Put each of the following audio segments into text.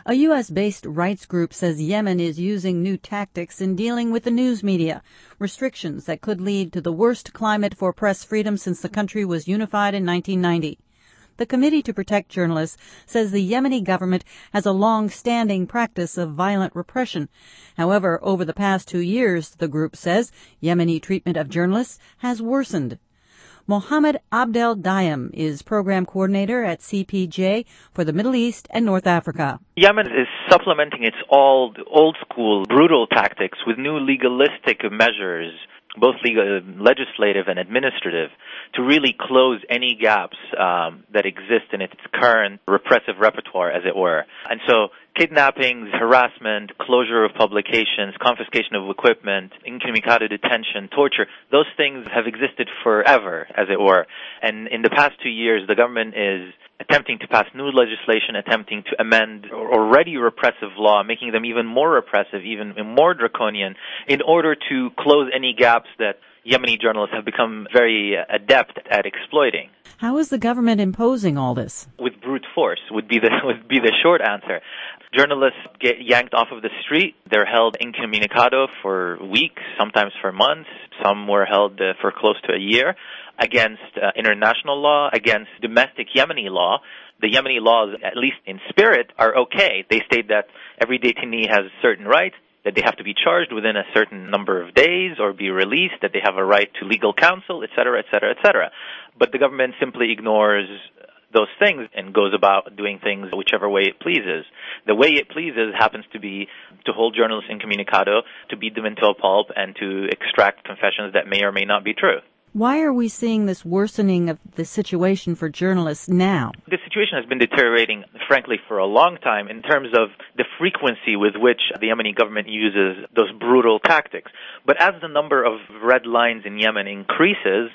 A U.S.-based rights group says Yemen is using new tactics in dealing with the news media, restrictions that could lead to the worst climate for press freedom since the country was unified in 1990. The Committee to Protect Journalists says the Yemeni government has a long-standing practice of violent repression. However, over the past 2 years, the group says, Yemeni treatment of journalists has worsened. Mohammed Abdel Dayem is program coordinator at CPJ for the Middle East and North Africa. Yemen is supplementing its old-school brutal tactics with new legalistic measures, both legislative and administrative, to really close any gaps that exist in its current repressive repertoire, as it were. And so kidnappings, harassment, closure of publications, confiscation of equipment, incommunicado detention, torture, those things have existed forever, as it were. And in the past 2 years, the government is attempting to pass new legislation, attempting to amend already repressive law, making them even more repressive, even more draconian, in order to close any gaps that Yemeni journalists have become very adept at exploiting. How is the government imposing all this? With brute force would be the short answer. Journalists get yanked off of the street. They're held incommunicado for weeks, sometimes for months. Some were held for close to a year against international law, against domestic Yemeni law. The Yemeni laws, at least in spirit, are okay. They state that every detainee has certain rights, that they have to be charged within a certain number of days or be released, that they have a right to legal counsel, etc., etc., etc. But the government simply ignores those things and goes about doing things whichever way it pleases. The way it pleases happens to be to hold journalists incommunicado, to beat them into a pulp, and to extract confessions that may or may not be true. Why are we seeing this worsening of the situation for journalists now? The situation has been deteriorating, frankly, for a long time in terms of the frequency with which the Yemeni government uses those brutal tactics. But as the number of red lines in Yemen increases,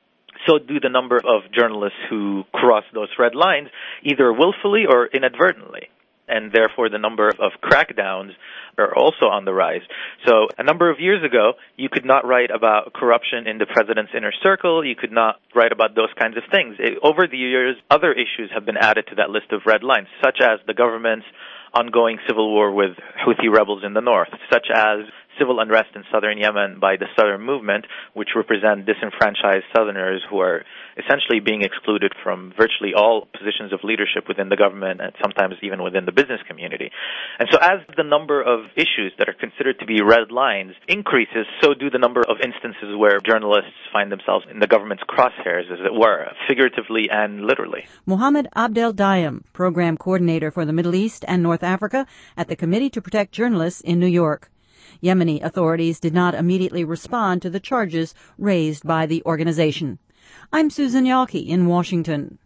so do the number of journalists who cross those red lines, either willfully or inadvertently. And therefore the number of crackdowns are also on the rise. So a number of years ago, you could not write about corruption in the president's inner circle. You could not write about those kinds of things. Over the years, other issues have been added to that list of red lines, such as the government's ongoing civil war with Houthi rebels in the north, such as civil unrest in southern Yemen by the Southern Movement, which represent disenfranchised Southerners who are essentially being excluded from virtually all positions of leadership within the government and sometimes even within the business community. And so as the number of issues that are considered to be red lines increases, so do the number of instances where journalists find themselves in the government's crosshairs, as it were, figuratively and literally. Mohammed Abdel Dayem, program coordinator for the Middle East and North Africa at the Committee to Protect Journalists in New York. Yemeni authorities did not immediately respond to the charges raised by the organization. I'm Susan Yalke in Washington.